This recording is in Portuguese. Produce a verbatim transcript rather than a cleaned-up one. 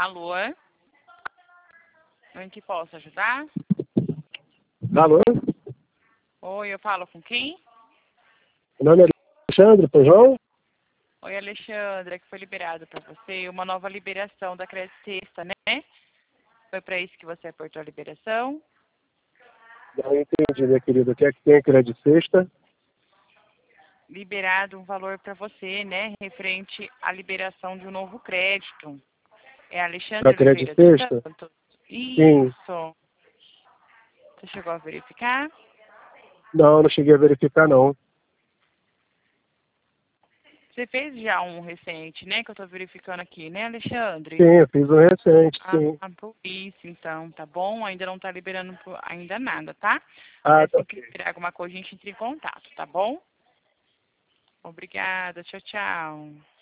Alô? Em que posso ajudar? Alô? Oi, eu falo com quem? Meu nome é Alexandre, pois não? Oi, Alexandra, que foi liberado para você uma nova liberação da Crédito Sexta, né? Foi para isso que você apertou a liberação? Não entendi, minha querida. O que é que tem crédito sexta? Liberado um valor para você, né? Referente à liberação de um novo crédito. É Para Alexandre crédito Oliveira dos sexta? Santos? Sim. Isso. Você chegou a verificar? Não, não cheguei a verificar, não. Você fez já um recente, né? Que eu tô verificando aqui, né, Alexandre? Sim, eu fiz um recente, Ah, sim. por isso, então, tá bom? Ainda não tá liberando por- ainda nada, tá? Ah, tá Assim que ok. liberar alguma coisa, a gente entra em contato, tá bom? Obrigada, tchau, tchau.